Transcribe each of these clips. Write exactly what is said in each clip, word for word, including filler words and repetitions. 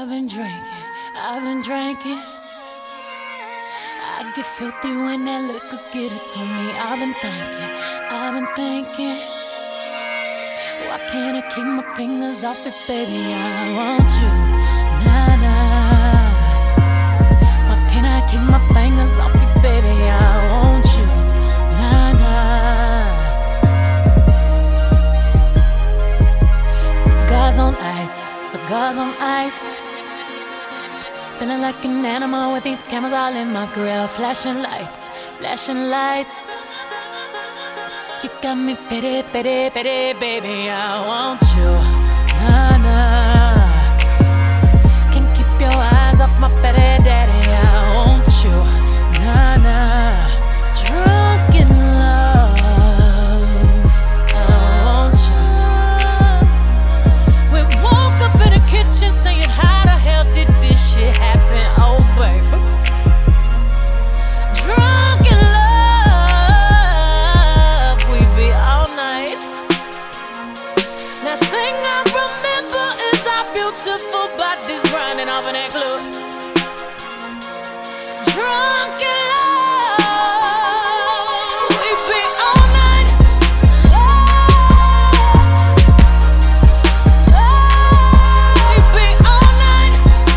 I've been drinking, I've been drinking. I get filthy when that liquor get it to me. I've been thinking, I've been thinking. Why can't I keep my fingers off it, baby? I want you, nah, nah. Why can't I keep my fingers off it, baby? I want you, nah, nah. Cigars on ice, cigars on ice. Feeling like an animal with these cameras all in my grill. Flashing lights, flashing lights. You got me pity, pity, pity, baby. I want you, nah, nah. Can't keep your eyes off my pity, daddy. I want you, nah, nah. Drunk in love, I want you. We woke up in the kitchen saying, how the hell did this shit happen? Oh, baby. Drunk in love, we be all night. Last thing I remember is our beautiful bodies grinding off in that club. Drunk in love, we be all night. We be all night.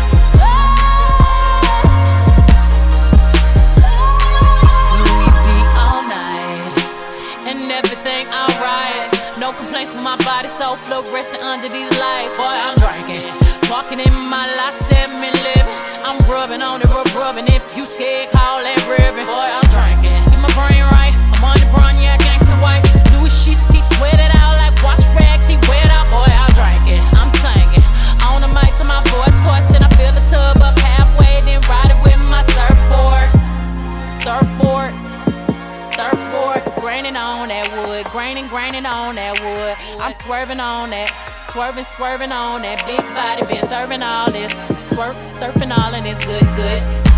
We be all night. And everything alright. No complaints with my body, so fluorescent under these lights. Boy, I'm drinking, walking in my life, seven living. I'm rubbing on it, rub rubbing. If you scared, call that ribbon. Boy, I'm drinking, get my brain right. I'm on the brun, yeah, gangsta wife. Louis sheets, he sweat it out like wash rags. He wet out, boy, I'm drinking, I'm singing. On the mic to my boy toys, then I fill the tub up halfway, then ride it with my surfboard. Surfboard. Surfboard, graining on that wood, graining, graining on that wood. I'm swerving on that, swerving, swerving on that big body, been serving all this, swerve, surfing all and it's good, good.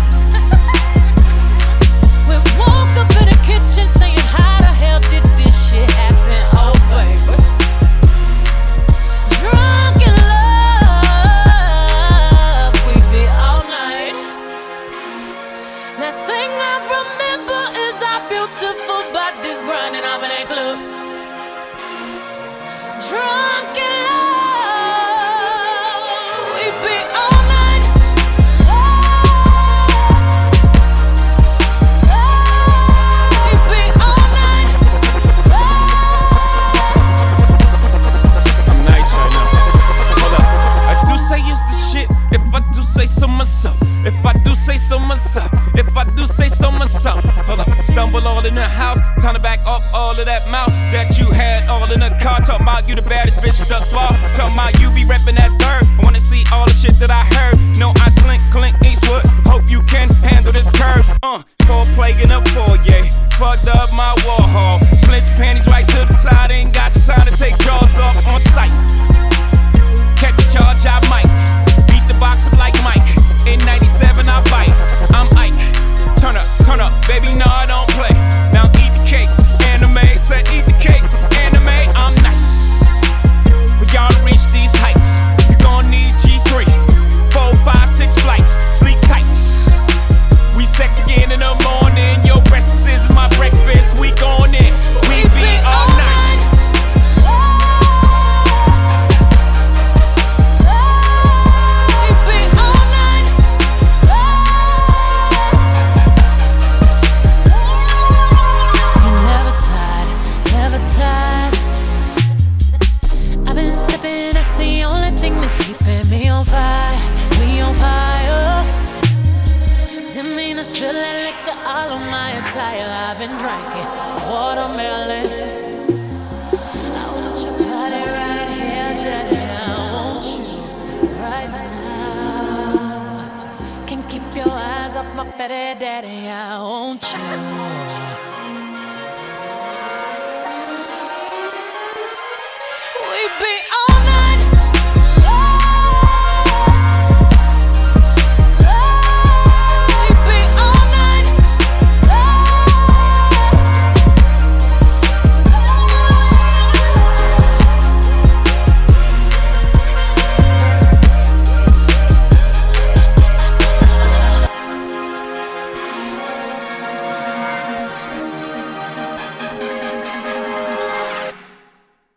We woke up in the kitchen saying, how the hell did this shit happen? Oh, baby. Drunk in love, we be all night. Last thing I remember is our beautiful bodies grinding off in that club. Drunk in love, we be all night. We be all night. I'm nice right now. Hold up. I do say it's the shit. If I do say so myself. If I do say so myself. If I do say so myself. Hold up. Stumble all in the house. Time to back up all of that mouth that you had all in the car. Talking about you the baddest bitch thus far. Talking about you be reppin' that third. I wanna see all the shit that I heard. No, I slink, Clint Eastwood. Hope you can handle this curve. Uh, foreplay in a foyer. Fucked up my Warhol. Slint your panties right to the side. Ain't got the time to take jaws off on sight. Catch a charge, I might. Beat the box up like Mike. In ninety-seven, I bite. I'm Ike. Turn up, turn up, baby, no, I don't play. Now eat the cake, anime. Said eat the cake, anime. I'm nice. For y'all to reach these heights, you gon' need G three, four, five, six flights, sleep tight. We sex again in the morning. Your breakfast is my breakfast. We gon' in, we be all night. I've been drinking watermelon. I want your body right here, daddy. I want you right now. Can't keep your eyes off my petty daddy. I want you.